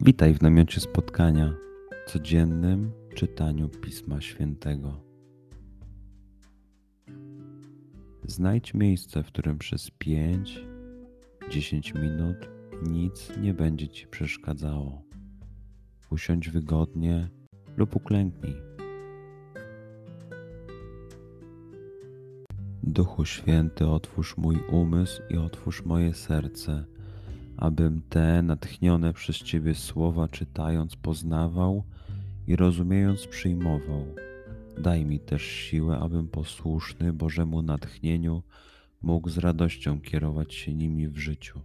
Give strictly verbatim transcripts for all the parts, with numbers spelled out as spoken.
Witaj w namiocie spotkania, codziennym czytaniu Pisma Świętego. Znajdź miejsce, w którym przez pięć do dziesięciu minut nic nie będzie Ci przeszkadzało. Usiądź wygodnie lub uklęknij. Duchu Święty, otwórz mój umysł i otwórz moje serce, abym te natchnione przez Ciebie słowa czytając poznawał i rozumiejąc przyjmował. Daj mi też siłę, abym posłuszny Bożemu natchnieniu mógł z radością kierować się nimi w życiu.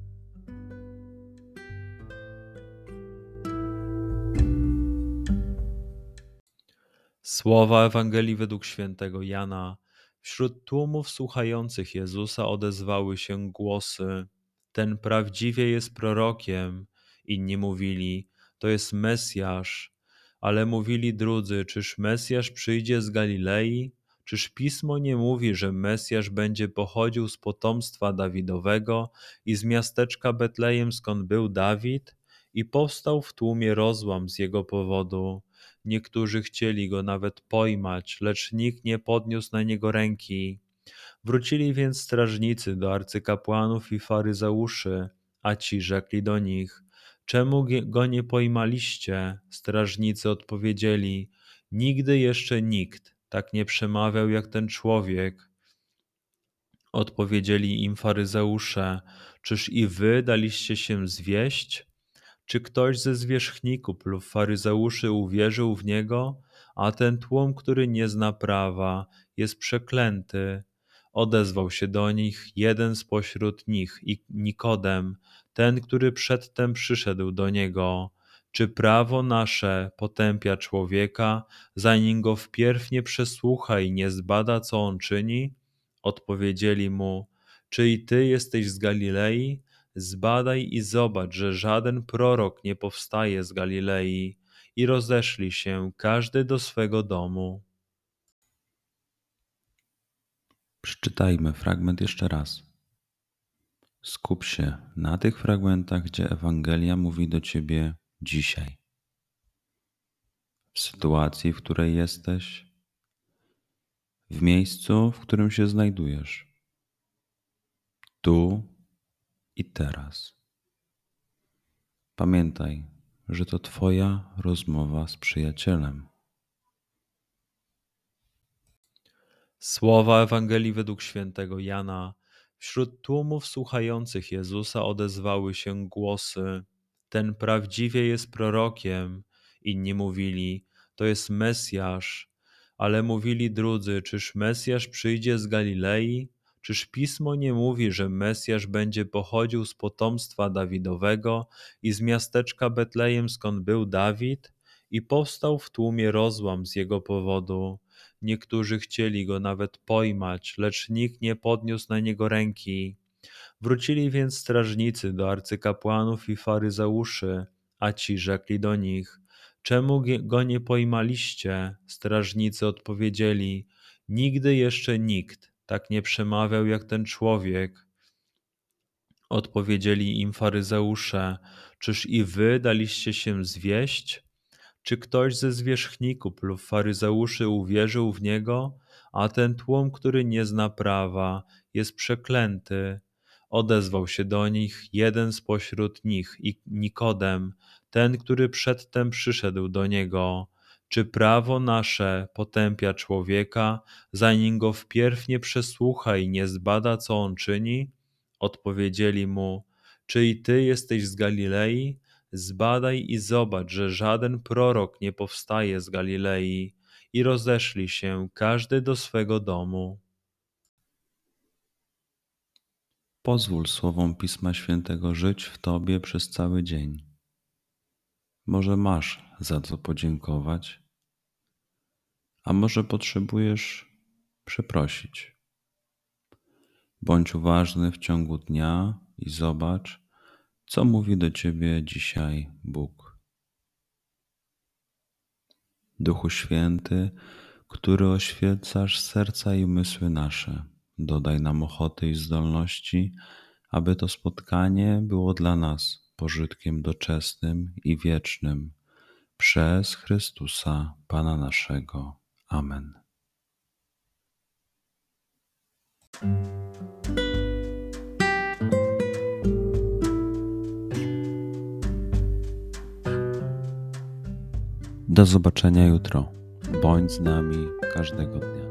Słowa Ewangelii według świętego Jana. Wśród tłumów słuchających Jezusa odezwały się głosy: ten prawdziwie jest prorokiem. Inni mówili: to jest Mesjasz. Ale mówili drudzy: czyż Mesjasz przyjdzie z Galilei? Czyż Pismo nie mówi, że Mesjasz będzie pochodził z potomstwa Dawidowego i z miasteczka Betlejem, skąd był Dawid? I powstał w tłumie rozłam z jego powodu. Niektórzy chcieli go nawet pojmać, lecz nikt nie podniósł na niego ręki. Wrócili więc strażnicy do arcykapłanów i faryzeuszy, a ci rzekli do nich: czemu go nie pojmaliście? Strażnicy odpowiedzieli: nigdy jeszcze nikt tak nie przemawiał jak ten człowiek. Odpowiedzieli im faryzeusze: czyż i wy daliście się zwieść? Czy ktoś ze zwierzchników lub faryzeuszy uwierzył w niego? A ten tłum, który nie zna prawa, jest przeklęty. Odezwał się do nich jeden spośród nich, Nikodem, ten, który przedtem przyszedł do niego. Czy prawo nasze potępia człowieka, zanim go wpierw nie przesłucha i nie zbada, co on czyni? Odpowiedzieli mu: czy i ty jesteś z Galilei? Zbadaj i zobacz, że żaden prorok nie powstaje z Galilei. I rozeszli się, każdy do swego domu. Przeczytajmy fragment jeszcze raz. Skup się na tych fragmentach, gdzie Ewangelia mówi do Ciebie dzisiaj. W sytuacji, w której jesteś, w miejscu, w którym się znajdujesz. Tu i teraz. Pamiętaj, że to Twoja rozmowa z przyjacielem. Słowa Ewangelii według świętego Jana. Wśród tłumów słuchających Jezusa odezwały się głosy: ten prawdziwie jest prorokiem. Inni mówili: to jest Mesjasz. Ale mówili drudzy: czyż Mesjasz przyjdzie z Galilei? Czyż Pismo nie mówi, że Mesjasz będzie pochodził z potomstwa Dawidowego i z miasteczka Betlejem, skąd był Dawid? I powstał w tłumie rozłam z jego powodu. Niektórzy chcieli go nawet pojmać, lecz nikt nie podniósł na niego ręki. Wrócili więc strażnicy do arcykapłanów i faryzeuszy, a ci rzekli do nich: czemu go nie pojmaliście? Strażnicy odpowiedzieli: nigdy jeszcze nikt tak nie przemawiał jak ten człowiek. Odpowiedzieli im faryzeusze: czyż i wy daliście się zwieść? Czy ktoś ze zwierzchników lub faryzeuszy uwierzył w niego? A ten tłum, który nie zna prawa, jest przeklęty. Odezwał się do nich jeden spośród nich, Nikodem, ten, który przedtem przyszedł do niego. Czy prawo nasze potępia człowieka, zanim go wpierw nie przesłucha i nie zbada, co on czyni? Odpowiedzieli mu: czy i ty jesteś z Galilei? Zbadaj i zobacz, że żaden prorok nie powstaje z Galilei. I rozeszli się, każdy do swego domu. Pozwól słowom Pisma Świętego żyć w Tobie przez cały dzień. Może masz za co podziękować, a może potrzebujesz przeprosić. Bądź uważny w ciągu dnia i zobacz, co mówi do Ciebie dzisiaj Bóg. Duchu Święty, który oświecasz serca i umysły nasze, dodaj nam ochoty i zdolności, aby to spotkanie było dla nas pożytkiem doczesnym i wiecznym przez Chrystusa Pana naszego. Amen. Do zobaczenia jutro. Bądź z nami każdego dnia.